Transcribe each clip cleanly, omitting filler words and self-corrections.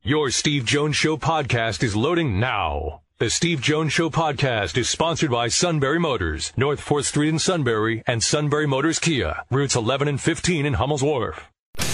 Your Steve Jones Show podcast is loading now. The Steve Jones Show podcast is sponsored by Sunbury Motors, North 4th Street in Sunbury, and Sunbury Motors Kia, routes 11 and 15 in Hummel's Wharf.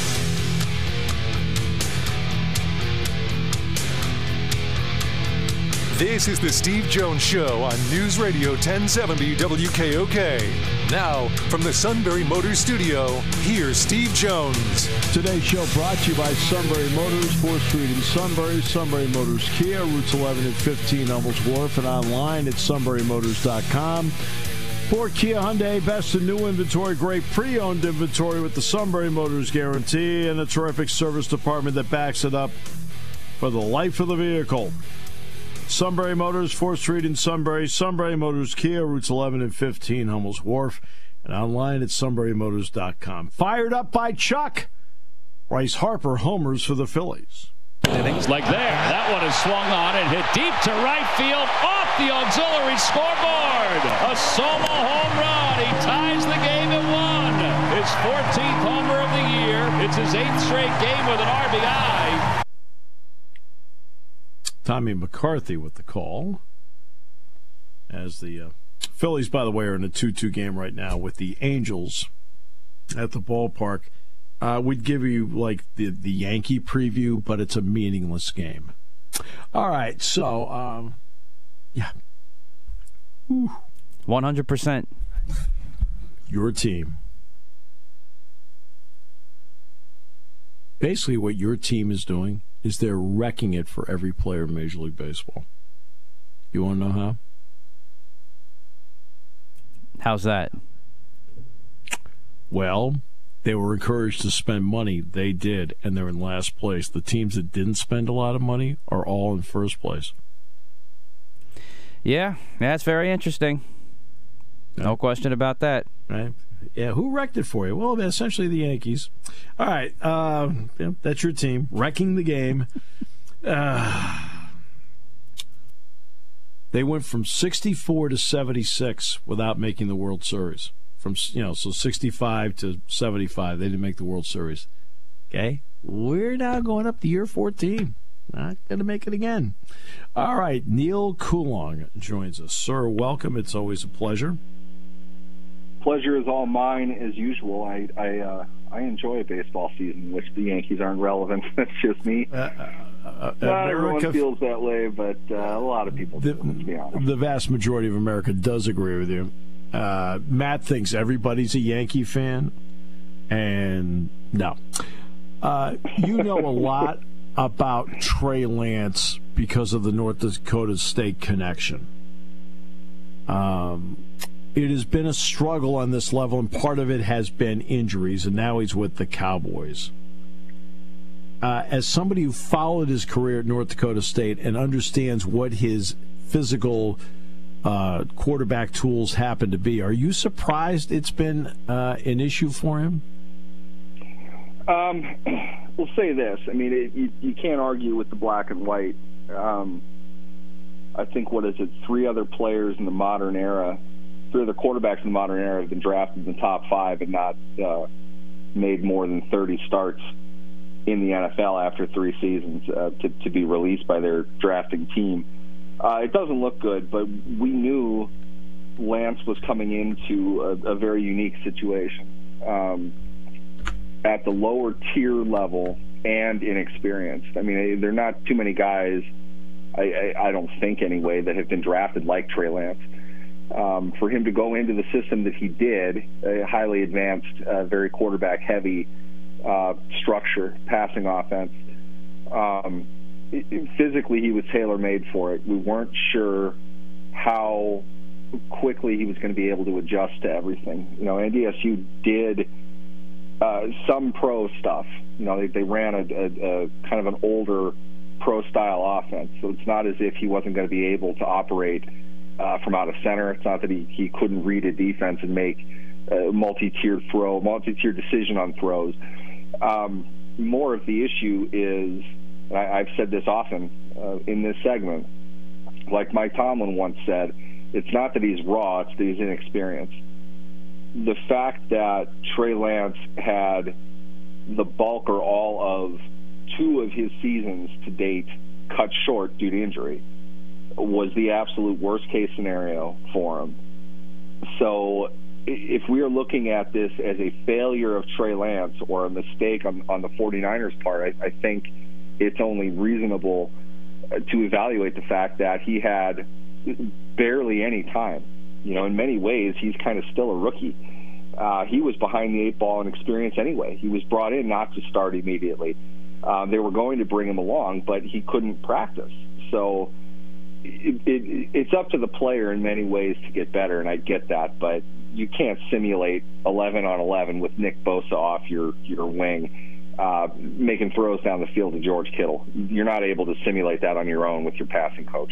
This is the Steve Jones Show on News Radio 1070 WKOK. Now, from the Sunbury Motors Studio, here's Steve Jones. Today's show brought to you by Sunbury Motors, 4th Street in Sunbury, Sunbury Motors Kia, routes 11 and 15 Hummel's Wharf, and online at sunburymotors.com. For Kia Hyundai, best in new inventory, great pre-owned inventory with the Sunbury Motors guarantee and a terrific service department that backs it up for the life of the vehicle. Sunbury Motors, 4th Street in Sunbury, Sunbury Motors Kia, routes 11 and 15, Hummel's Wharf, and online at sunburymotors.com. Fired up by Chuck. Bryce Harper homers for the Phillies. Like there, that one is swung on and hit deep to right field, off the auxiliary scoreboard. A solo home run. He ties the game at 1. His 14th homer of the year. It's his 8th straight game with an RBI. Tommy McCarthy with the call. As the Phillies, by the way, are in a 2-2 game right now with the Angels at the ballpark. We'd give you like the Yankee preview, but it's a meaningless game. All right, so yeah, 100%. Your team. Basically, what your team is doing is they're wrecking it for every player in Major League Baseball. You want to know how? How's that? Well, they were encouraged to spend money. They did, and they're in last place. The teams that didn't spend a lot of money are all in first place. Yeah, that's very interesting. No question about that. Right? Yeah, who wrecked it for you? Well, essentially the Yankees. All right, yeah, that's your team wrecking the game. They went from 64 to 76 without making the World Series. From so 65 to 75, they didn't make the World Series. Okay, we're now going up to year 14. Not going to make it again. All right, Neil Coulong joins us. Sir, welcome. It's always a pleasure. Pleasure is all mine as usual. I enjoy a baseball season in which the Yankees aren't relevant. That's just me. Not everyone feels that way, but a lot of people do, let's be honest. The vast majority of America does agree with you. Matt thinks everybody's a Yankee fan, and no. You know a lot about Trey Lance because of the North Dakota State connection. It has been a struggle on this level, and part of it has been injuries, and now he's with the Cowboys. As somebody who followed his career at North Dakota State and understands what his physical quarterback tools happen to be, are you surprised it's been an issue for him? We'll say this. I mean, you can't argue with the black and white. I think, 3 other players in the modern era, 3 other quarterbacks in the modern era have been drafted in the top 5 and not made more than 30 starts in the NFL after 3 seasons to be released by their drafting team. It doesn't look good, but we knew Lance was coming into a very unique situation at the lower tier level and inexperienced. I mean, there are not too many guys, I don't think anyway, that have been drafted like Trey Lance. For him to go into the system that he did, a highly advanced, very quarterback-heavy structure, passing offense, physically he was tailor-made for it. We weren't sure how quickly he was going to be able to adjust to everything. NDSU did some pro stuff. They ran a kind of an older pro-style offense, so it's not as if he wasn't going to be able to operate from out of center. It's not that he couldn't read a defense and make a multi-tiered decision on throws. More of the issue is, I've said this often in this segment, like Mike Tomlin once said, it's not that he's raw, it's that he's inexperienced. The fact that Trey Lance had the bulk or all of 2 of his seasons to date cut short due to injury was the absolute worst-case scenario for him. So if we are looking at this as a failure of Trey Lance or a mistake on the 49ers' part, I think it's only reasonable to evaluate the fact that he had barely any time. You know, in many ways, he's kind of still a rookie. He was behind the 8 ball in experience anyway. He was brought in not to start immediately. They were going to bring him along, but he couldn't practice. So it's up to the player in many ways to get better, and I get that, but you can't simulate 11 on 11 with Nick Bosa off your wing, making throws down the field to George Kittle. You're not able to simulate that on your own with your passing coach.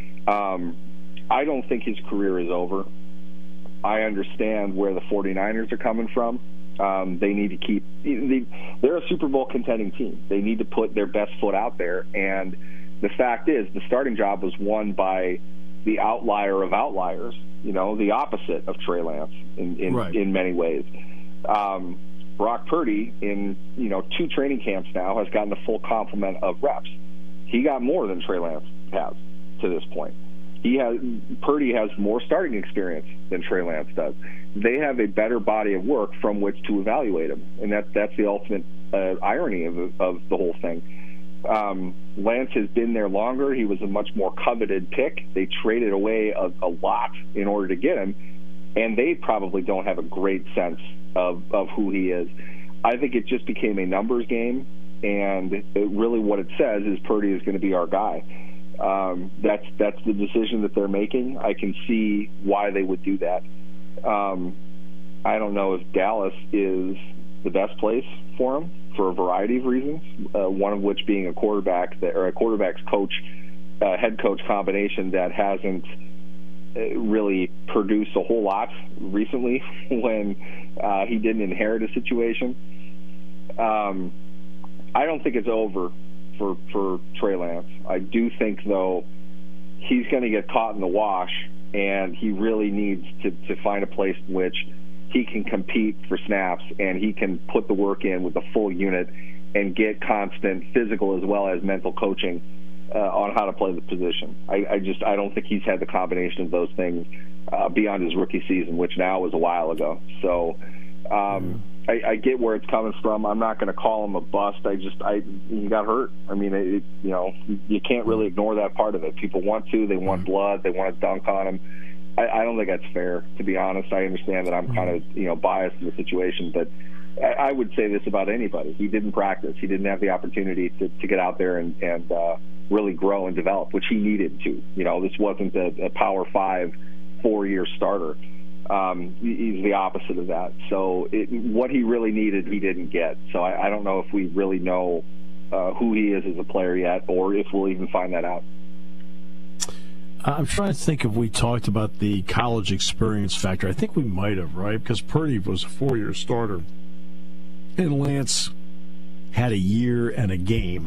I don't think his career is over. I understand where the 49ers are coming from. They need to keep – they're a Super Bowl contending team. They need to put their best foot out there, and the fact is the starting job was won by the outlier of outliers, you know, the opposite of Trey Lance in many ways. Brock Purdy in, 2 training camps now has gotten the full complement of reps. He got more than Trey Lance has to this point. Purdy has more starting experience than Trey Lance does. They have a better body of work from which to evaluate him, and that's the ultimate irony of the whole thing. Lance has been there longer. He was a much more coveted pick. They traded away a lot in order to get him, and they probably don't have a great sense of who he is. I think it just became a numbers game, and really what it says is Purdy is going to be our guy. That's the decision that they're making. I can see why they would do that. I don't know if Dallas is the best place for him for a variety of reasons, one of which being a quarterback's coach, head coach combination that hasn't really produced a whole lot recently when he didn't inherit a situation. I don't think it's over for Trey Lance. I do think, though, he's going to get caught in the wash, and he really needs to find a place in which he can compete for snaps and he can put the work in with a full unit and get constant physical as well as mental coaching on how to play the position. I don't think he's had the combination of those things beyond his rookie season, which now was a while ago. So I get where it's coming from. I'm not going to call him a bust. He got hurt. I mean, you can't really ignore that part of it. People want to. They want blood. They want to dunk on him. I don't think that's fair, to be honest. I understand that I'm kind of biased in the situation, but I would say this about anybody. He didn't practice. He didn't have the opportunity to get out there and really grow and develop, which he needed to. This wasn't a Power 5 4-year starter. He's the opposite of that. So what he really needed, he didn't get. So I don't know if we really know who he is as a player yet, or if we'll even find that out. I'm trying to think if we talked about the college experience factor. I think we might have, right? Because Purdy was a 4-year starter, and Lance had a year and a game.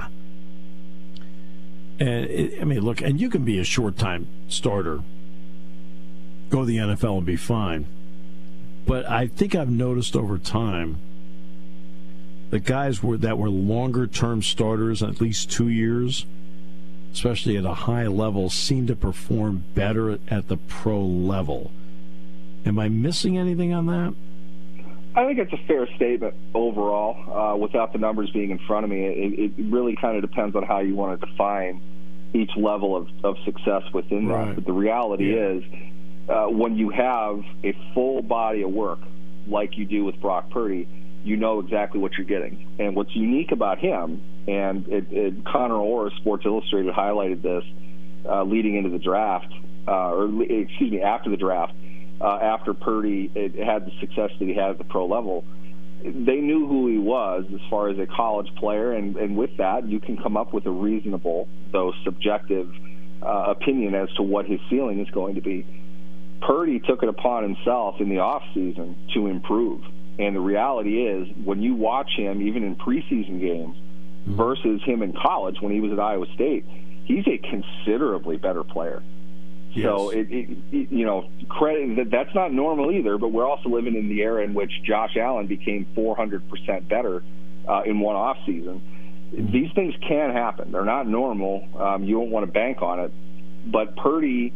And look, and you can be a short-time starter, go to the NFL and be fine. But I think I've noticed over time the guys that were longer-term starters, at least 2 years, especially at a high level, seem to perform better at the pro level. Am I missing anything on that? I think it's a fair statement overall. Without the numbers being in front of me, it really kind of depends on how you want to define each level of success within that. But the reality is, when you have a full body of work like you do with Brock Purdy, you know exactly what you're getting. And what's unique about him, and Connor Orr, Sports Illustrated, highlighted this leading into the draft, after the draft, after Purdy had the success that he had at the pro level. They knew who he was as far as a college player, and with that, you can come up with a reasonable, though subjective, opinion as to what his ceiling is going to be. Purdy took it upon himself in the offseason to improve. And the reality is, when you watch him, even in preseason games, versus him in college when he was at Iowa State, he's a considerably better player. Yes. So, credit that's not normal either, but we're also living in the era in which Josh Allen became 400% better in one offseason. These things can happen. They're not normal. You don't want to bank on it. But Purdy,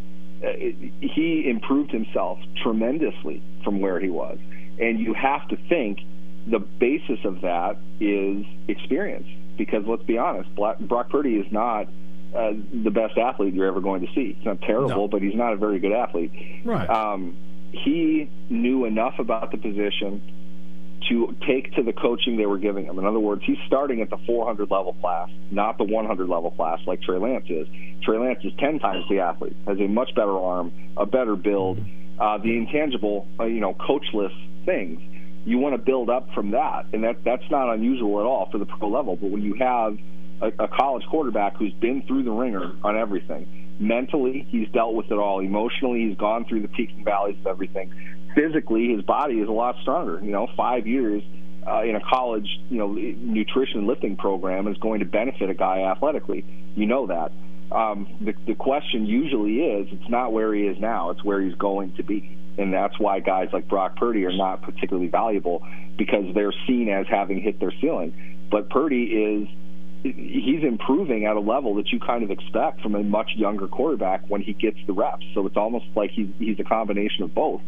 he improved himself tremendously from where he was. And you have to think the basis of that is experience. Because let's be honest, Brock Purdy is not the best athlete you're ever going to see. He's not terrible, but he's not a very good athlete. Right. He knew enough about the position to take to the coaching they were giving him. In other words, he's starting at the 400 level class, not the 100 level class like Trey Lance is. Trey Lance is 10 times the athlete, has a much better arm, a better build, the intangible, coachless things. You want to build up from that, and that's not unusual at all for the pro level. But when you have a college quarterback who's been through the ringer on everything, mentally he's dealt with it all. Emotionally, he's gone through the peaks and valleys of everything. Physically, his body is a lot stronger. 5 years in a college, nutrition and lifting program is going to benefit a guy athletically. You know that. The question usually is, it's not where he is now, it's where he's going to be. And that's why guys like Brock Purdy are not particularly valuable, because they're seen as having hit their ceiling. But Purdy he's improving at a level that you kind of expect from a much younger quarterback when he gets the reps. So it's almost like he's a combination of both.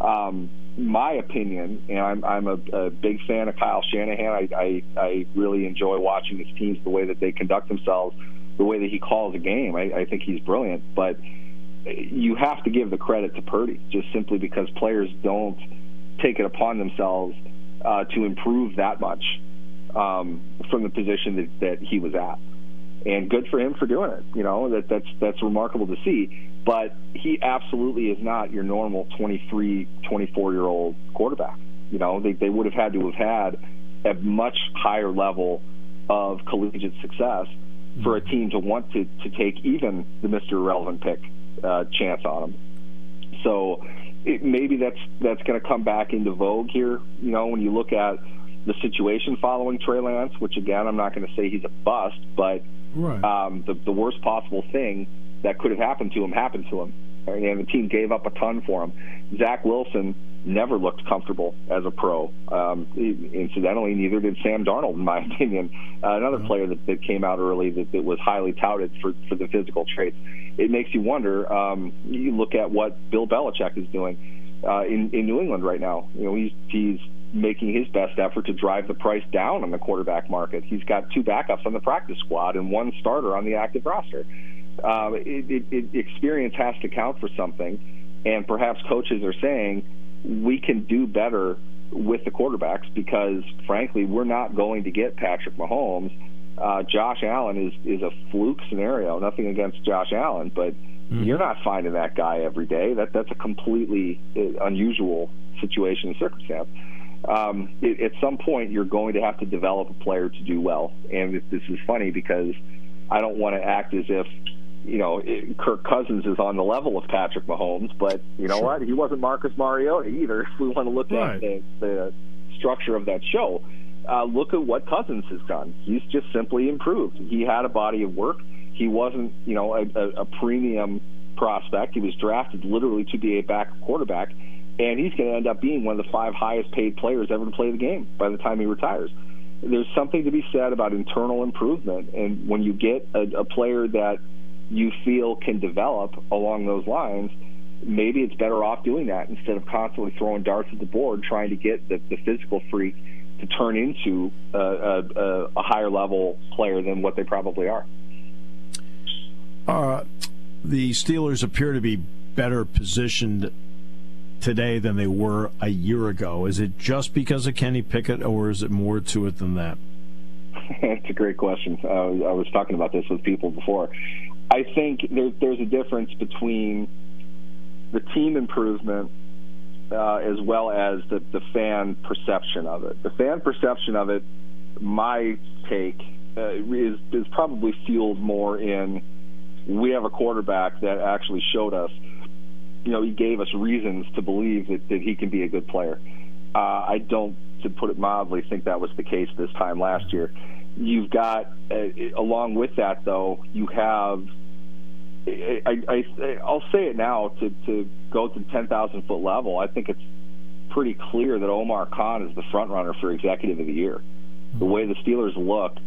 My opinion, and I'm a big fan of Kyle Shanahan. I really enjoy watching his teams, the way that they conduct themselves, the way that he calls a game. I think he's brilliant. But you have to give the credit to Purdy, just simply because players don't take it upon themselves to improve that much from the position that he was at. And good for him for doing it. That's remarkable to see. But he absolutely is not your normal 23, 24-year-old quarterback. They would have had to have had a much higher level of collegiate success for a team to want to take even the Mr. Irrelevant pick chance on him. So maybe that's going to come back into vogue here. When you look at the situation following Trey Lance, which again, I'm not going to say he's a bust, but right. The worst possible thing that could have happened to him happened to him, and the team gave up a ton for him. Zach Wilson never looked comfortable as a pro. Incidentally, neither did Sam Darnold, in my opinion. Another player that came out early that was highly touted for the physical traits. It makes you wonder. You look at what Bill Belichick is doing in New England right now. He's making his best effort to drive the price down on the quarterback market. He's got 2 backups on the practice squad and 1 starter on the active roster. Experience has to count for something, and perhaps coaches are saying we can do better with the quarterbacks because, frankly, we're not going to get Patrick Mahomes. Josh Allen is a fluke scenario. Nothing against Josh Allen, but you're not finding that guy every day. That's a completely unusual situation and circumstance. At some point, you're going to have to develop a player to do well. And this is funny because I don't want to act as if Kirk Cousins is on the level of Patrick Mahomes, but you know what? He wasn't Marcus Mariota either. If we want to look at the structure of that show, look at what Cousins has done. He's just simply improved. He had a body of work. He wasn't, a premium prospect. He was drafted literally to be a backup quarterback, and he's going to end up being one of the 5 highest paid players ever to play the game by the time he retires. There's something to be said about internal improvement, and when you get a player that you feel can develop along those lines, maybe it's better off doing that instead of constantly throwing darts at the board trying to get the physical freak to turn into a higher level player than what they probably are. The Steelers appear to be better positioned today than they were a year ago. Is it just because of Kenny Pickett, or is it more to it than that? It's a great question. I was talking about this with people before. I think there's a difference between the team improvement as well as the fan perception of it. The fan perception of it, my take, is probably fueled more in we have a quarterback that actually showed us, he gave us reasons to believe that he can be a good player. I don't, to put it mildly, think that was the case this time last year. You've got, along with that, though, you have, I'll say it now, to go to the 10,000-foot level, I think it's pretty clear that Omar Khan is the front runner for Executive of the Year. The way the Steelers look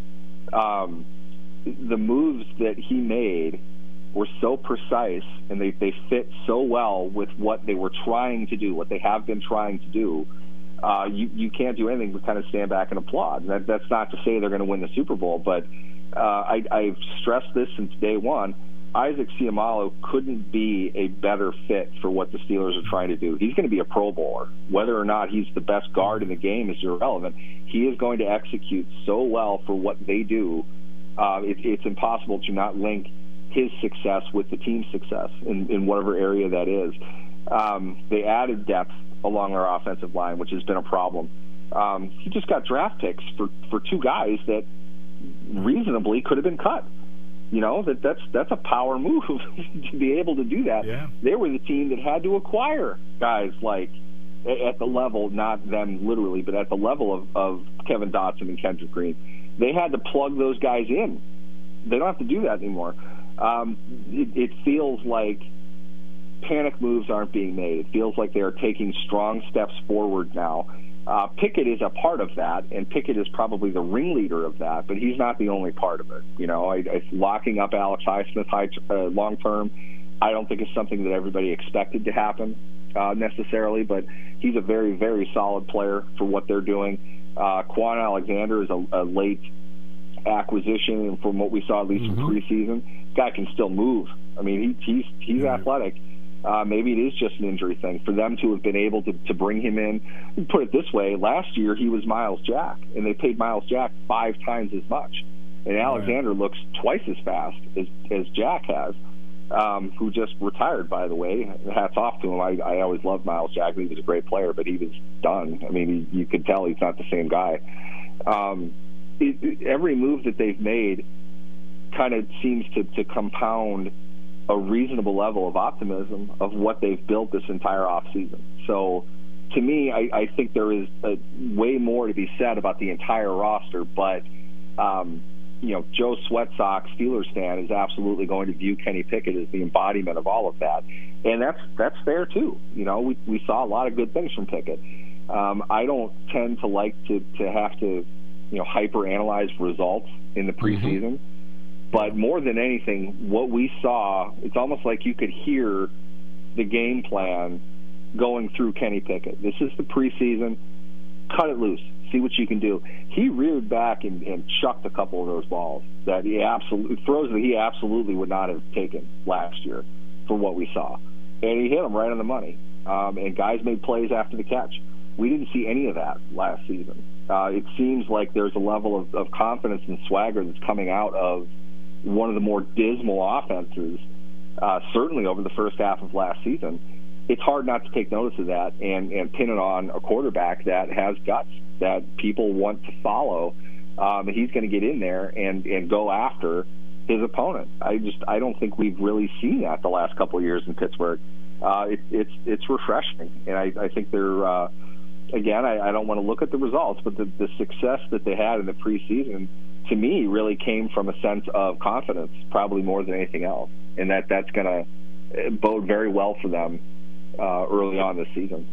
the moves that he made were so precise, and they fit so well with what they were trying to do, what they have been trying to do. You can't do anything but kind of stand back and applaud. And that's not to say they're going to win the Super Bowl, but I've stressed this since day one. Isaac Seumalo couldn't be a better fit for what the Steelers are trying to do. He's going to be a Pro Bowler. Whether or not he's the best guard in the game is irrelevant. He is going to execute so well for what they do. It's impossible to not link his success with the team's success in whatever area that is. They added depth along our offensive line, which has been a problem. He just got draft picks for two guys that reasonably could have been cut. You know, that's a power move to be able to do that. Yeah. They were the team that had to acquire guys like, at the level, not them literally, but at the level of Kevin Dotson and Kendrick Green. They had to plug those guys in. They don't have to do that anymore. It feels like panic moves aren't being made. It feels like they are taking strong steps forward now. Pickett is a part of that, and Pickett is probably the ringleader of that, but he's not the only part of it. You know, locking up Alex Highsmith long term, I don't think is something that everybody expected to happen necessarily, but he's a very, very solid player for what they're doing. Quan Alexander is a late acquisition, and from what we saw at least in preseason, guy can still move. I mean, he's athletic. Maybe it is just an injury thing. For them to have been able to bring him in, put it this way, last year he was Myles Jack, and they paid Myles Jack 5 times as much. And Alexander looks twice as fast as Jack has, who just retired, by the way. Hats off to him. I always loved Myles Jack. He was a great player, but he was done. I mean, you could tell he's not the same guy. Every move that they've made kind of seems to compound a reasonable level of optimism of what they've built this entire offseason. So, to me, I think there is way more to be said about the entire roster, but Joe Sweatsock, Steelers fan, is absolutely going to view Kenny Pickett as the embodiment of all of that, and that's fair too. You know, we saw a lot of good things from Pickett. I don't tend to like to have to hyper analyze results in the preseason. But more than anything, what we saw, it's almost like you could hear the game plan going through Kenny Pickett. This is the preseason. Cut it loose. See what you can do. He reared back and chucked a couple of those balls that he absolutely would not have taken last year for what we saw. And he hit them right on the money. And guys made plays after the catch. We didn't see any of that last season. It seems like there's a level of confidence and swagger that's coming out of one of the more dismal offenses, certainly over the first half of last season. It's hard not to take notice of that and pin it on a quarterback that has guts, that people want to follow. He's going to get in there and go after his opponent. I don't think we've really seen that the last couple of years in Pittsburgh. It's refreshing, and I think they're again, I don't want to look at the results, but the success that they had in the preseason, to me, really came from a sense of confidence, probably more than anything else, and that's going to bode very well for them early on this season.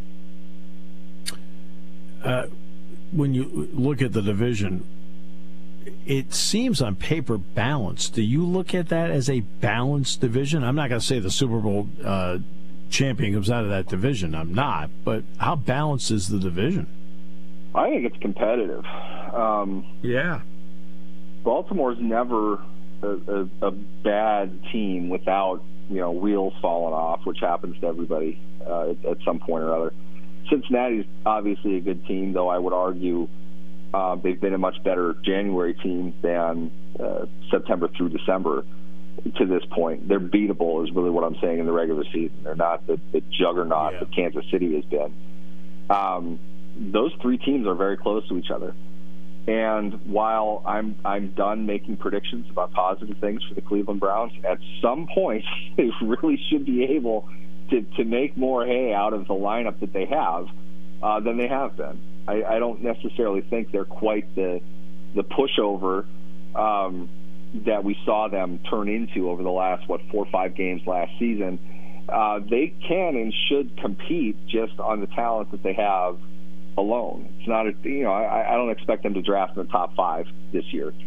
When you look at the division, it seems on paper balanced. Do you look at that as a balanced division? I'm not going to say the Super Bowl champion comes out of that division. I'm not. But how balanced is the division? I think it's competitive. Yeah. Baltimore's never a bad team without wheels falling off, which happens to everybody at some point or other. Cincinnati's obviously a good team, though I would argue they've been a much better January team than September through December to this point. They're beatable is really what I'm saying in the regular season. They're not the juggernaut that Kansas City has been. Those three teams are very close to each other. And while I'm done making predictions about positive things for the Cleveland Browns, at some point they really should be able to make more hay out of the lineup that they have than they have been. I don't necessarily think they're quite the pushover that we saw them turn into over the last 4 or 5 games last season. They can and should compete just on the talent that they have alone. It's not I don't expect them to draft in the top 5 this year.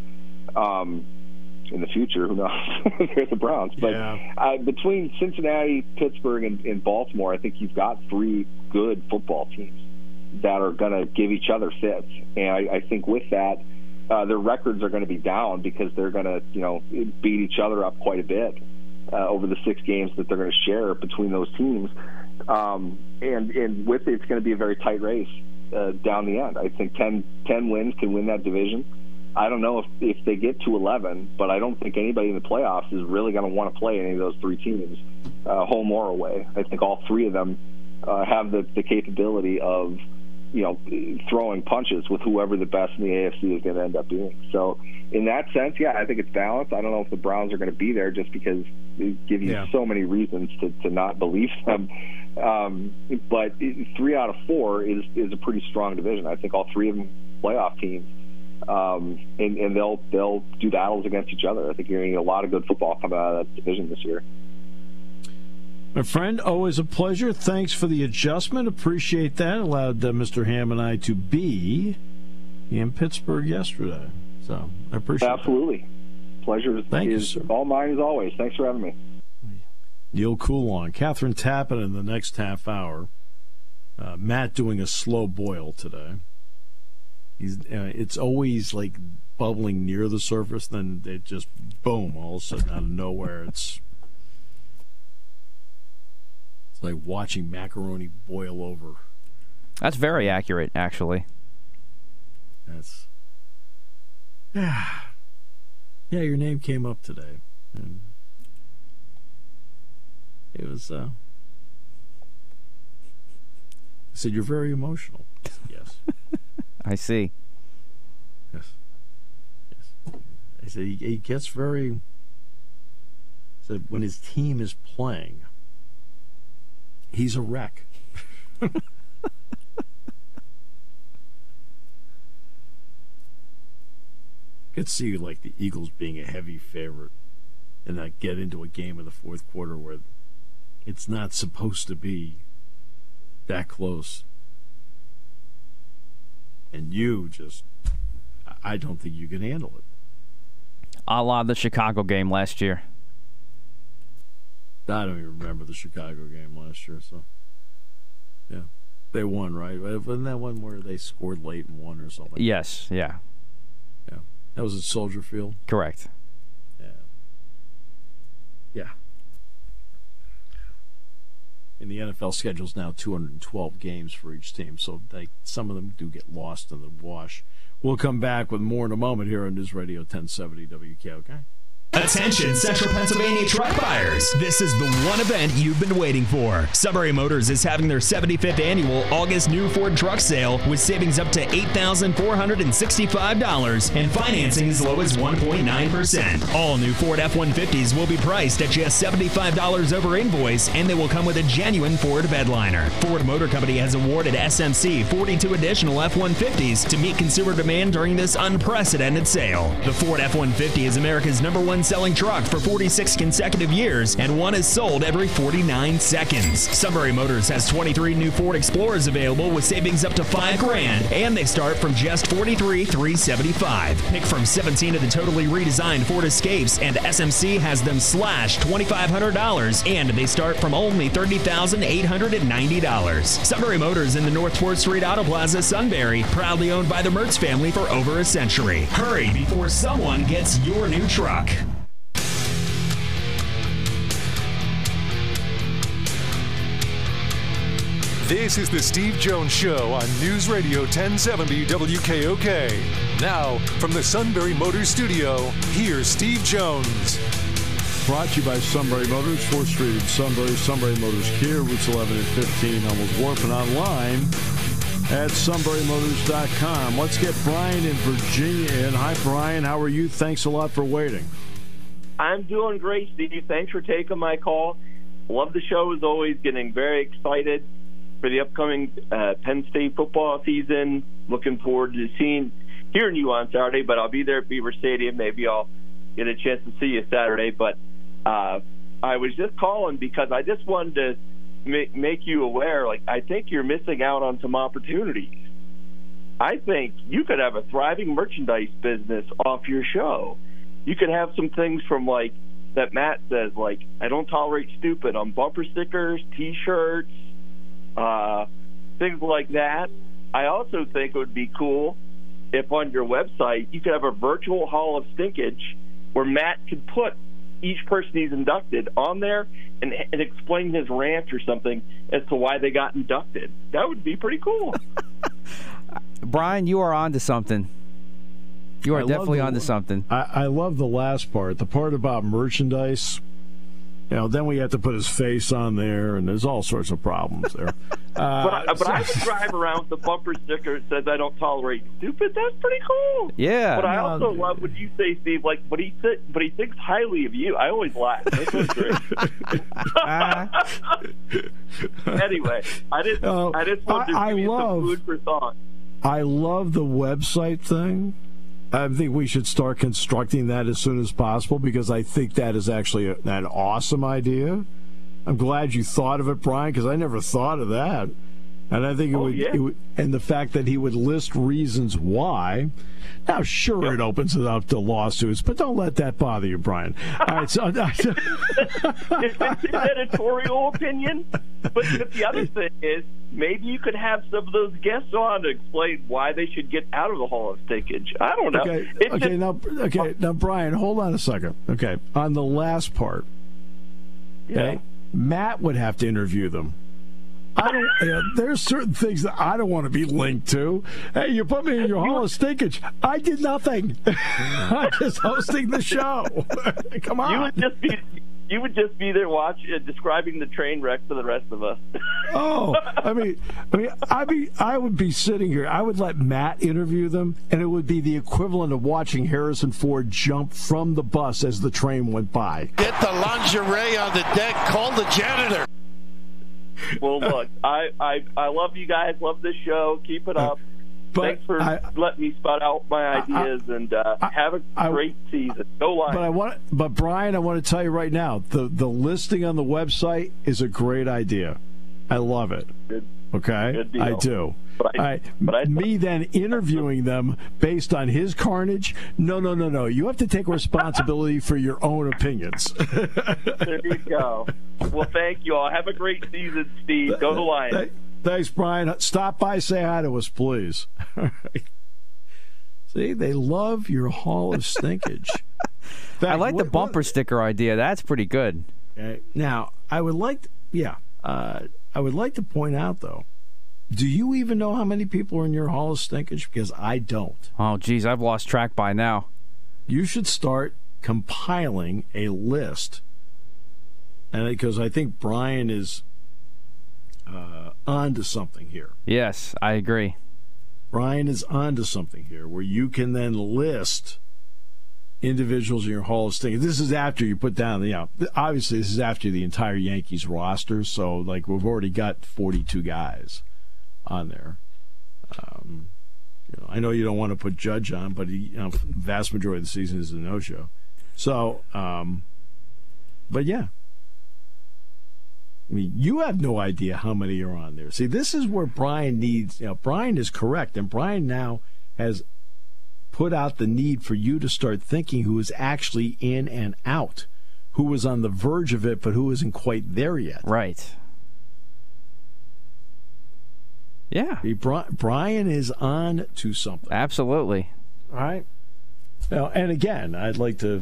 in the future. Who knows? They're the Browns. But between Cincinnati, Pittsburgh, and Baltimore, I think you've got 3 good football teams that are going to give each other fits. And I think with that, their records are going to be down because they're going to, beat each other up quite a bit over the 6 games that they're going to share between those teams. And with it, it's going to be a very tight race down the end. I think 10 wins can win that division. I don't know if they get to 11, but I don't think anybody in the playoffs is really going to want to play any of those 3 teams, home or away. I think all 3 of them have the capability of, throwing punches with whoever the best in the AFC is going to end up being. So in that sense, I think it's balanced. I don't know if the Browns are going to be there just because they give you so many reasons to not believe them. But 3 out of 4 is a pretty strong division. I think all 3 of them playoff teams. And they'll do battles against each other. I think you're going to get a lot of good football coming out of that division this year. My friend, always a pleasure. Thanks for the adjustment. Appreciate that. Allowed Mr. Ham and I to be in Pittsburgh yesterday. So I appreciate it. Absolutely. Pleasure is all mine as always. Thanks for having me. Neil Coulon, Catherine Tappan in the next half hour. Matt doing a slow boil today. It's always like bubbling near the surface, then it just boom, all of a sudden out of nowhere. It's like watching macaroni boil over. That's very accurate, actually. That's your name came up today, and it was. I said you're very emotional. Yes. I see. Yes. I said he gets very. Said when his team is playing, he's a wreck. Could see like the Eagles being a heavy favorite, and not get into a game in the fourth quarter where it's not supposed to be that close. And I don't think you can handle it. A la the Chicago game last year. I don't even remember the Chicago game last year, so. Yeah. They won, right? Wasn't that one where they scored late and won or something? Yes, yeah. Yeah. That was at Soldier Field? Correct. Yeah. Yeah. And the NFL schedule's now 212 games for each team, so some of them do get lost in the wash. We'll come back with more in a moment here on News Radio 1070 WKOK. Attention, Central Pennsylvania truck buyers. This is the one event you've been waiting for. Sunbury Motors is having their 75th annual August New Ford Truck Sale with savings up to $8,465 and financing as low as 1.9%. All new Ford F-150s will be priced at just $75 over invoice, and they will come with a genuine Ford bedliner. Ford Motor Company has awarded SMC 42 additional F-150s to meet consumer demand during this unprecedented sale. The Ford F-150 is America's #1 selling truck for 46 consecutive years, and one is sold every 49 seconds. Sunbury Motors has 23 new Ford Explorers available with savings up to $5,000, and they start from just $43,375. Pick from 17 of the totally redesigned Ford Escapes, and SMC has them slashed $2,500, and they start from only $30,890. Sunbury Motors in the North 4th Street Auto Plaza, Sunbury, proudly owned by the Mertz family for over a century. Hurry before someone gets your new truck. This is the Steve Jones Show on News Radio 1070 WKOK. Now, from the Sunbury Motors Studio, here's Steve Jones. Brought to you by Sunbury Motors, 4th Street in Sunbury, Sunbury Motors Kia, routes 11 and 15, Hummels Wharf, and online at sunburymotors.com. Let's get Brian in Virginia in. Hi, Brian. How are you? Thanks a lot for waiting. I'm doing great, Steve. Thanks for taking my call. Love the show as always. Getting very excited for the upcoming Penn State football season. Looking forward to hearing you on Saturday, but I'll be there at Beaver Stadium. Maybe I'll get a chance to see you Saturday. But I was just calling because I just wanted to make you aware, I think you're missing out on some opportunities. I think you could have a thriving merchandise business off your show. You could have some things from like that Matt says, like, I don't tolerate stupid on bumper stickers, T-shirts, things like that. I also think it would be cool if on your website you could have a virtual Hall of Stinkage where Matt could put each person he's inducted on there and explain his rant or something as to why they got inducted. That would be pretty cool. Brian, you are onto something. You are definitely onto something. I love the last part, the part about merchandise. You know, then we have to put his face on there, and there's all sorts of problems there. But I would drive around with the bumper sticker that says I don't tolerate stupid. That's pretty cool. Yeah. But I also love what you say, Steve. Like, but he thinks highly of you. I always laugh. That's what's great. Anyway, I just wanted to give you some food for thought. I love the website thing. I think we should start constructing that as soon as possible because I think that is actually an awesome idea. I'm glad you thought of it, Brian, because I never thought of that. And I think it would, and the fact that he would list reasons why. Now, sure, it opens it up to lawsuits, but don't let that bother you, Brian. All right, so it's his editorial opinion. But the other thing is, maybe you could have some of those guests on to explain why they should get out of the Hall of Stinkage. I don't know. Now, Brian, hold on a second. Okay, on the last part, Matt would have to interview them. There's certain things that I don't want to be linked to. Hey, you put me in your Hall of Stinkage. I did nothing. I'm just hosting the show. Come on. You would just be there describing the train wreck to the rest of us. I would be sitting here. I would let Matt interview them, and it would be the equivalent of watching Harrison Ford jump from the bus as the train went by. Get the lingerie on the deck. Call the janitor. Well, look, I love you guys. Love this show. Keep it up. Thanks for letting me spot out my ideas, and have a great season. Go Lions. But Brian, I want to tell you right now, the listing on the website is a great idea. I love it. Good. Okay? Good deal. I do. But me then interviewing them based on his carnage? No. You have to take responsibility for your own opinions. There you go. Well, thank you all. Have a great season, Steve. Go to Lions. Thanks, Brian. Stop by, say hi to us, please. See, they love your Hall of Stinkage. I like the bumper sticker idea. That's pretty good. Okay. Now, I would like to point out, though, do you even know how many people are in your Hall of Stinkage? Because I don't. Oh, geez, I've lost track by now. You should start compiling a list. And because I think Brian is onto something here. Yes, I agree. Brian is onto something here where you can then list individuals in your Hall of Stinkage. This is after you put down obviously this is after the entire Yankees roster, so like we've already got 42 guys on there. I know you don't want to put Judge on, but the vast majority of the season is a no-show. So, but yeah. I mean, you have no idea how many are on there. See, this is where Brian needs, Brian is correct, and Brian now has put out the need for you to start thinking who is actually in and out, who was on the verge of it, but who isn't quite there yet. Right. Yeah. See, Brian is on to something. Absolutely. All right. And again, I'd like to,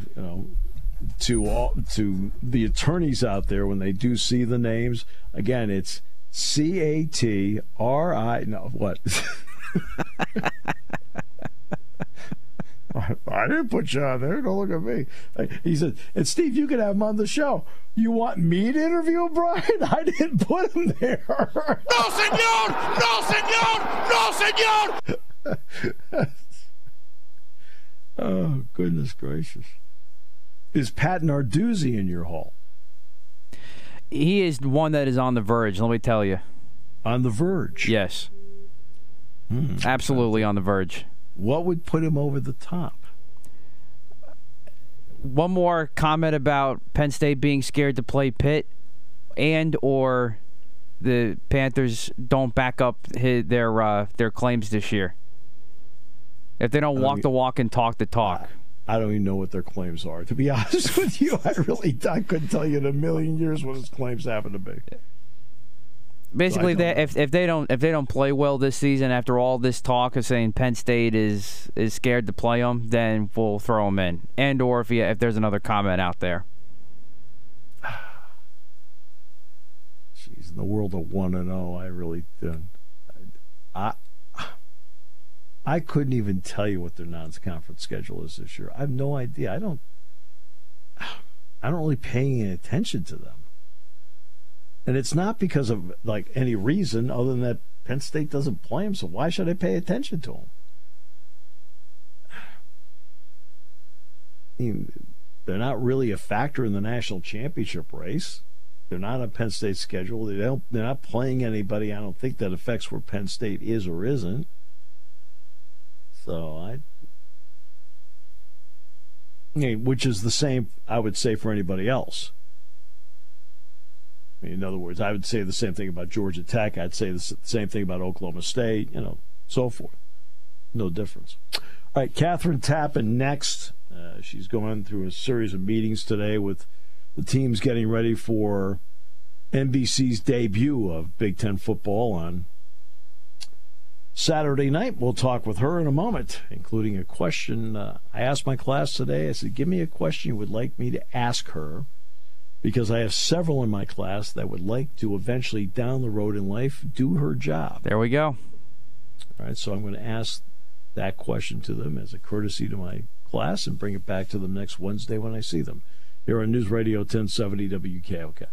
to the attorneys out there, when they do see the names, again, it's CATRI. No, what? I didn't put you on there. Don't look at me. He said, and Steve, you can have him on the show. You want me to interview Brian? I didn't put him there. No, senor! No, senor! No, senor! Oh, goodness gracious. Is Pat Narduzzi in your hall? He is one that is on the verge, let me tell you. On the verge? Yes. Absolutely on the verge. What would put him over the top? One more comment about Penn State being scared to play Pitt, and or the Panthers don't back up their claims this year. If they don't walk the walk and talk the talk. I don't even know what their claims are. To be honest with you, I couldn't tell you in a million years what his claims happen to be. Basically, if they don't play well this season, after all this talk of saying Penn State is scared to play them, then we'll throw them in. And or if there's another comment out there. Jeez, in the world of 1-0, I really didn't. I couldn't even tell you what their non-conference schedule is this year. I have no idea. I don't really pay any attention to them. And it's not because of like any reason other than that Penn State doesn't play them, so why should I pay attention to them? I mean, they're not really a factor in the national championship race. They're not on Penn State's schedule. They're not playing anybody. I don't think that affects where Penn State is or isn't. So which is the same, I would say, for anybody else. I mean, in other words, I would say the same thing about Georgia Tech. I'd say the same thing about Oklahoma State, so forth. No difference. All right, Catherine Tappan next. She's going through a series of meetings today with the teams getting ready for NBC's debut of Big Ten football on Saturday night. We'll talk with her in a moment, including a question. I asked my class today, I said, give me a question you would like me to ask her, because I have several in my class that would like to eventually, down the road in life, do her job. There we go. All right, so I'm going to ask that question to them as a courtesy to my class and bring it back to them next Wednesday when I see them. Here on News Radio 1070 WKOK.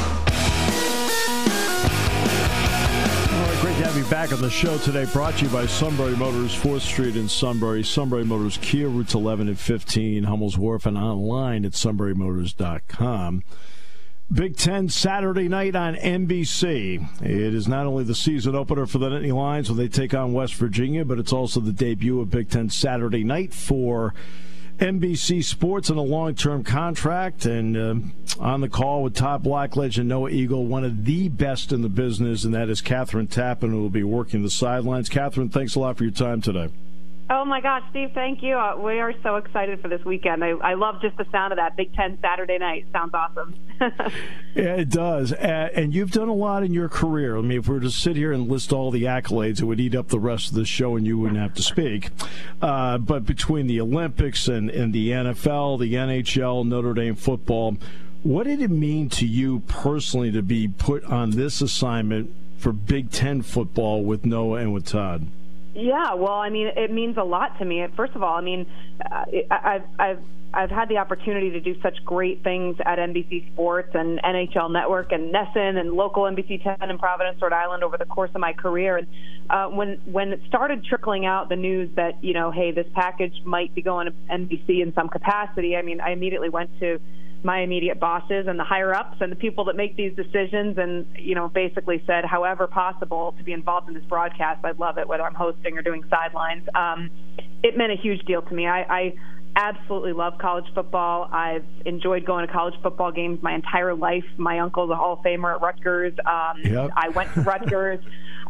All right, great to have you back on the show today. Brought to you by Sunbury Motors, 4th Street in Sunbury. Sunbury Motors Kia, routes 11 and 15, Hummel's Wharf, and online at sunburymotors.com. Big Ten Saturday night on NBC. It is not only the season opener for the Nittany Lions when they take on West Virginia, but it's also the debut of Big Ten Saturday night for NBC Sports in a long-term contract. And on the call with Todd Blackledge and Noah Eagle, one of the best in the business, and that is Catherine Tappan, who will be working the sidelines. Catherine, thanks a lot for your time today. Oh, my gosh, Steve, thank you. We are so excited for this weekend. I love just the sound of that Big Ten Saturday night. Sounds awesome. Yeah, it does. And you've done a lot in your career. I mean, if we were to sit here and list all the accolades, it would eat up the rest of the show and you wouldn't have to speak. But between the Olympics and the NFL, the NHL, Notre Dame football, what did it mean to you personally to be put on this assignment for Big Ten football with Noah and with Todd? Yeah, well, I mean, it means a lot to me. First of all, I mean, I've had the opportunity to do such great things at NBC Sports and NHL Network and NESN and local NBC 10 in Providence, Rhode Island over the course of my career. And when it started trickling out the news that, hey, this package might be going to NBC in some capacity, I mean, I immediately went to my immediate bosses and the higher-ups and the people that make these decisions and, basically said, however possible, to be involved in this broadcast, I'd love it, whether I'm hosting or doing sidelines. It meant a huge deal to me. I absolutely love college football. I've enjoyed going to college football games my entire life. My uncle's a Hall of Famer at Rutgers. Yep. I went to Rutgers.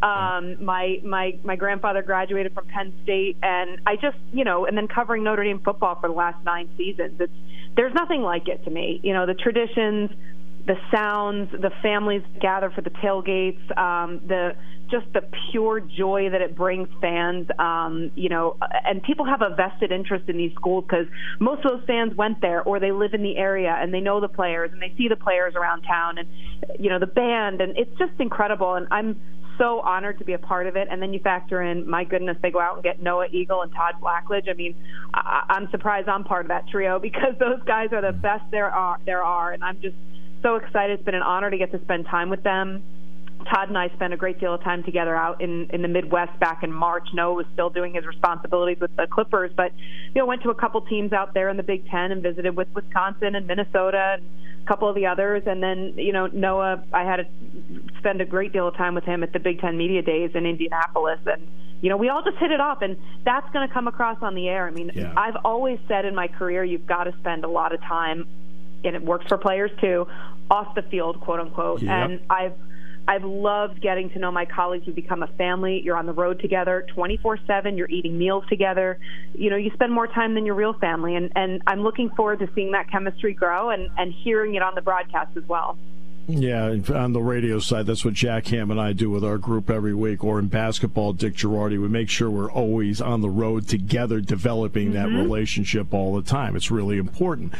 My grandfather graduated from Penn State, and I just, and then covering Notre Dame football for the last 9 seasons. There's nothing like it to me. The traditions, the sounds, the families gather for the tailgates, the pure joy that it brings fans, and people have a vested interest in these schools because most of those fans went there or they live in the area and they know the players and they see the players around town and, the band, and it's just incredible. And I'm so honored to be a part of it. And then you factor in, my goodness, they go out and get Noah Eagle and Todd Blackledge. I mean, I'm surprised I'm part of that trio because those guys are the best there are. And I'm just so excited. It's been an honor to get to spend time with them. Todd and I spent a great deal of time together out in the Midwest back in March. Noah was still doing his responsibilities with the Clippers, but went to a couple teams out there in the Big Ten and visited with Wisconsin and Minnesota and a couple of the others. And then, Noah, I had to spend a great deal of time with him at the Big Ten Media Days in Indianapolis. And, we all just hit it off, and that's going to come across on the air. I mean, yeah. I've always said in my career, you've got to spend a lot of time, and it works for players too, off the field, quote unquote. Yep. And I've loved getting to know my colleagues. We become a family. You're on the road together 24/7. You're eating meals together. You spend more time than your real family. And I'm looking forward to seeing that chemistry grow and hearing it on the broadcast as well. Yeah, on the radio side, that's what Jack Ham and I do with our group every week. Or in basketball, Dick Girardi, we make sure we're always on the road together, developing that relationship all the time. It's really important.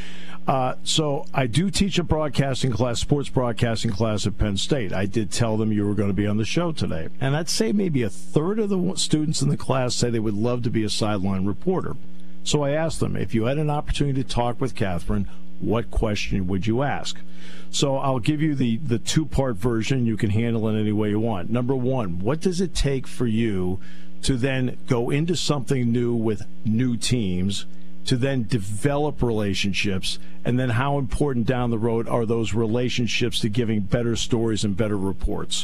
So I do teach a broadcasting class, sports broadcasting class at Penn State. I did tell them you were going to be on the show today. And I'd say maybe a third of the students in the class say they would love to be a sideline reporter. So I asked them, if you had an opportunity to talk with Catherine, what question would you ask? So I'll give you the two-part version. You can handle it any way you want. Number one, what does it take for you to then go into something new with new teams, to then develop relationships, and then how important down the road are those relationships to giving better stories and better reports?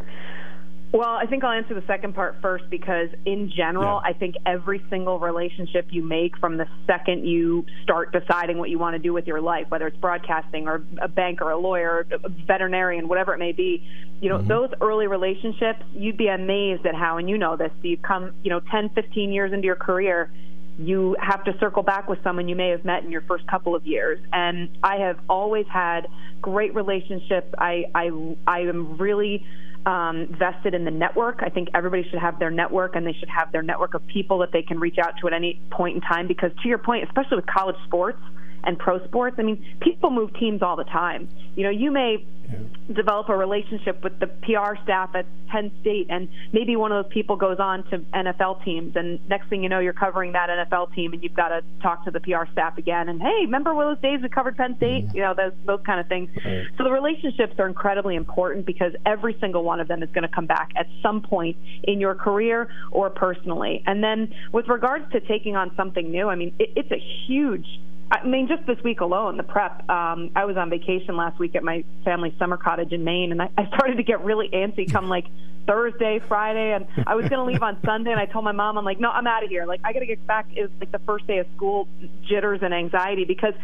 Well, I think I'll answer the second part first because, in general, I think every single relationship you make from the second you start deciding what you want to do with your life, whether it's broadcasting or a banker, a lawyer, a veterinarian, whatever it may be, those early relationships, you'd be amazed at how, and you know this, you come, 10, 15 years into your career, you have to circle back with someone you may have met in your first couple of years. And I have always had great relationships. I am really vested in the network. I think everybody should have their network, and they should have their network of people that they can reach out to at any point in time, because to your point, especially with college sports and pro sports, I mean, people move teams all the time. You may develop a relationship with the PR staff at Penn State, and maybe one of those people goes on to NFL teams, and next thing you know, you're covering that NFL team, and you've got to talk to the PR staff again, and hey, remember those days we covered Penn State? Those kind of things. So the relationships are incredibly important, because every single one of them is going to come back at some point in your career or personally. And then with regards to taking on something new, I mean, it's a huge, just this week alone, the prep, I was on vacation last week at my family's summer cottage in Maine, and I started to get really antsy come like Thursday, Friday, and I was going to leave on Sunday, and I told my mom, I'm like, no, I'm out of here. Like, I got to get back. It was like the first day of school, jitters and anxiety, because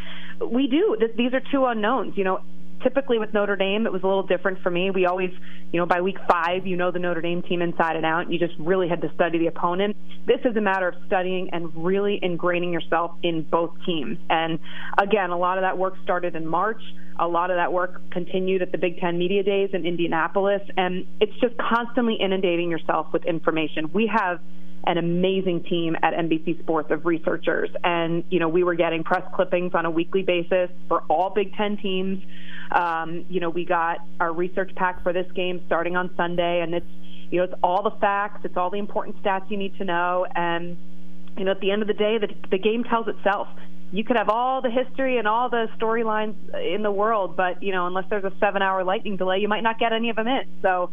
these are two unknowns. Typically with Notre Dame, it was a little different for me. We always, by week 5, the Notre Dame team inside and out. You just really had to study the opponent. This is a matter of studying and really ingraining yourself in both teams. And again, a lot of that work started in March. A lot of that work continued at the Big Ten Media Days in Indianapolis. And it's just constantly inundating yourself with information. We have an amazing team at NBC Sports of researchers. And, we were getting press clippings on a weekly basis for all Big Ten teams. We got our research pack for this game starting on Sunday, and it's all the facts, it's all the important stats you need to know. And, at the end of the day, the game tells itself. You could have all the history and all the storylines in the world, but, unless there's a 7-hour lightning delay, you might not get any of them in. So,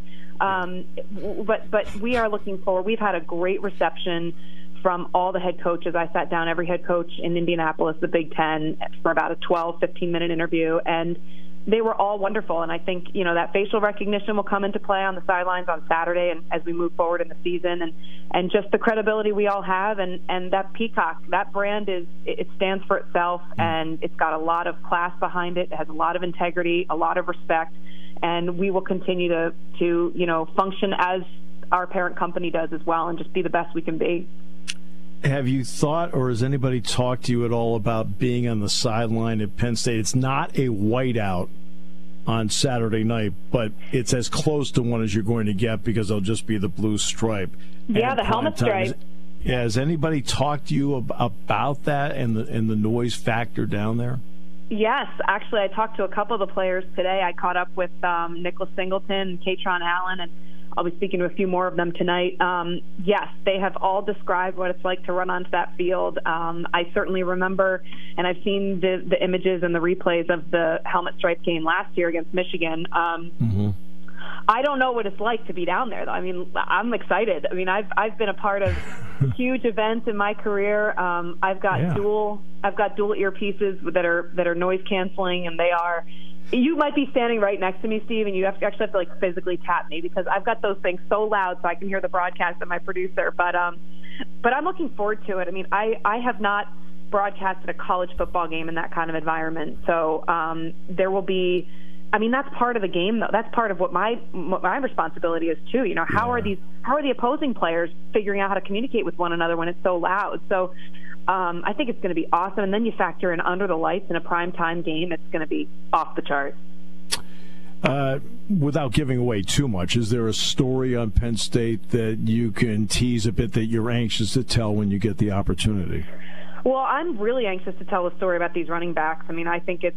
but we are looking forward. We've had a great reception from all the head coaches. I sat down every head coach in Indianapolis, the Big Ten, for about a 12, 15-minute interview, and they were all wonderful. And I think, that facial recognition will come into play on the sidelines on Saturday and as we move forward in the season, and just the credibility we all have, and that Peacock, that brand it stands for itself, and it's got a lot of class behind it. It has a lot of integrity, a lot of respect, and we will continue to function as our parent company does as well, and just be the best we can be. Have you thought, or has anybody talked to you at all about being on the sideline at Penn State? It's not a whiteout on Saturday night, but it's as close to one as you're going to get, because there'll just be the blue stripe. Yeah, the helmet stripe. Has anybody talked to you about that and the noise factor down there? Yes, actually, I talked to a couple of the players today. I caught up with Nicholas Singleton, Katron Allen, and I'll be speaking to a few more of them tonight. Yes, they have all described what it's like to run onto that field. I certainly remember, and I've seen the images and the replays of the helmet stripe game last year against Michigan. I don't know what it's like to be down there, though. I mean, I'm excited. I mean, I've been a part of huge events in my career. I've got dual earpieces that are noise canceling, and they are. You might be standing right next to me, Steve, and you actually have to like physically tap me, because I've got those things so loud so I can hear the broadcast of my producer. But I'm looking forward to it. I mean, I have not broadcasted a college football game in that kind of environment, so there will be. I mean, that's part of the game, though. That's part of what my responsibility is too. How are the opposing players figuring out how to communicate with one another when it's so loud? So I think it's going to be awesome. And then you factor in under the lights in a primetime game, it's going to be off the charts. Without giving away too much, is there a story on Penn State that you can tease a bit that you're anxious to tell when you get the opportunity? Well, I'm really anxious to tell the story about these running backs. I mean, I think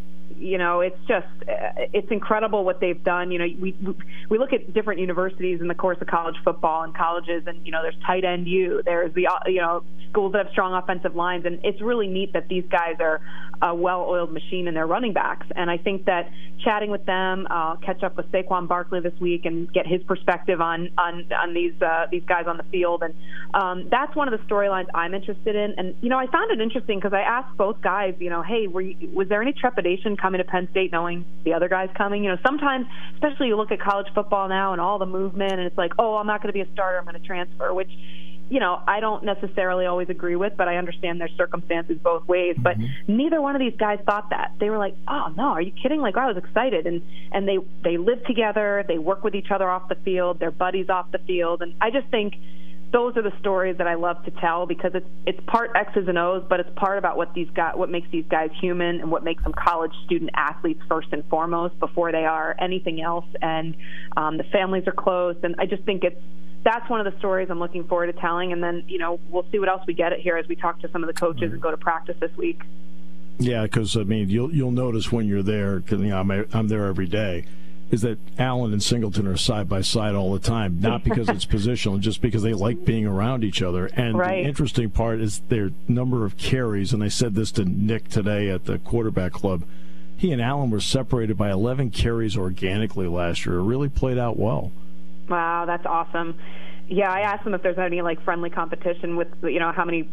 it's incredible what they've done. We look at different universities in the course of college football and colleges, and there's tight end U. There's the schools that have strong offensive lines, and it's really neat that these guys are a well-oiled machine in their running backs. And I think that chatting with them, I'll catch up with Saquon Barkley this week and get his perspective on these guys on the field. And that's one of the storylines I'm interested in. And I found it interesting because I asked both guys, hey, was there any trepidation coming to Penn State knowing the other guys coming? Sometimes, especially you look at college football now and all the movement, and it's like, oh, I'm not going to be a starter, I'm going to transfer, which I don't necessarily always agree with, but I understand their circumstances both ways. But neither one of these guys thought that. They were like, oh, no, are you kidding? Like, I was excited. And they live together. They work with each other off the field. They're buddies off the field. And I just think those are the stories that I love to tell because it's part X's and O's, but it's part about what makes these guys human and what makes them college student athletes first and foremost before they are anything else. And the families are close. And I just think that's one of the stories I'm looking forward to telling. And then, we'll see what else we get here as we talk to some of the coaches and go to practice this week. Yeah, because, I mean, you'll notice when you're there, because I'm there every day, is that Allen and Singleton are side by side all the time, not because it's positional, just because they like being around each other. And The interesting part is their number of carries, and I said this to Nick today at the quarterback club. He and Allen were separated by 11 carries organically last year. It really played out well. Wow, that's awesome. Yeah, I asked him if there's any friendly competition with how many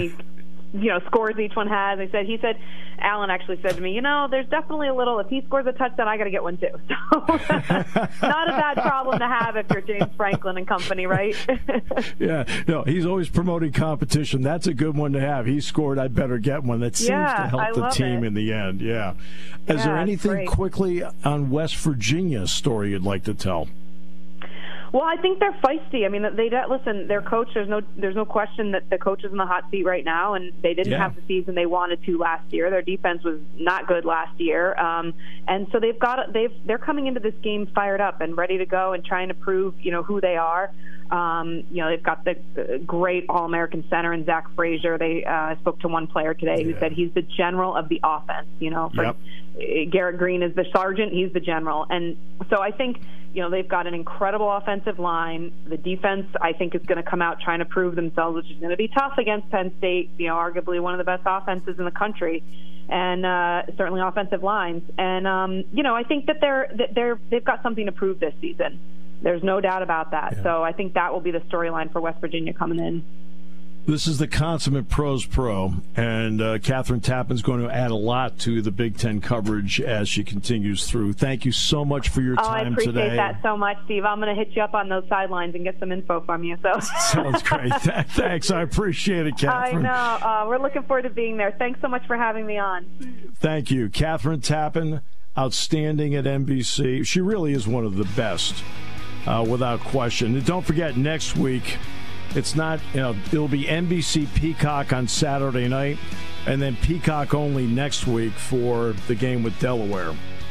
scores each one has. He said Allen actually said to me, there's definitely a little, if he scores a touchdown, I got to get one too. So not a bad problem to have if you're James Franklin and company, right? Yeah, no, he's always promoting competition. That's a good one to have. He scored, I better get one. That seems to help the team in the end. Yeah. Is there anything quickly on West Virginia story you'd like to tell? Well, I think they're feisty. I mean, listen. Their coach. There's no question that the coach is in the hot seat right now, and they didn't have the season they wanted to last year. Their defense was not good last year, and so they're coming into this game fired up and ready to go and trying to prove who they are. They've got the great All-American center in Zach Frazier. They spoke to one player today who said he's the general of the offense. Garrett Green is the sergeant. He's the general, and so I think. They've got an incredible offensive line. The defense, I think, is going to come out trying to prove themselves, which is going to be tough against Penn State, arguably one of the best offenses in the country, and certainly offensive lines. And, I think that they've got something to prove this season. There's no doubt about that. Yeah. So I think that will be the storyline for West Virginia coming in. This is the consummate pros pro, and Catherine Tappan's going to add a lot to the Big Ten coverage as she continues through. Thank you so much for your time today. I appreciate that so much, Steve. I'm going to hit you up on those sidelines and get some info from you. So sounds great. Thanks. I appreciate it, Catherine. I know. We're looking forward to being there. Thanks so much for having me on. Thank you. Catherine Tappan, outstanding at NBC. She really is one of the best, without question. And don't forget, next week, it's not, it'll be NBC Peacock on Saturday night, and then Peacock only next week for the game with Delaware.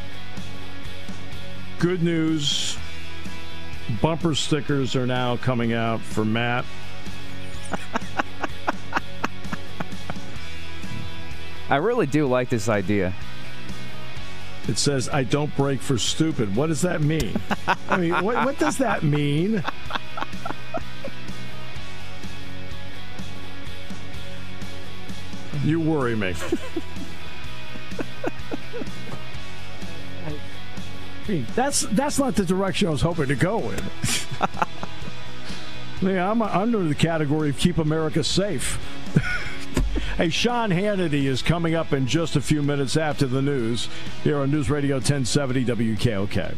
Good news. Bumper stickers are now coming out for Matt. I really do like this idea. It says, I don't break for stupid. What does that mean? I mean, what does that mean? You worry me. That's not the direction I was hoping to go in. I'm under the category of keep America safe. Hey, Sean Hannity is coming up in just a few minutes after the news here on News Radio 1070 WKOK.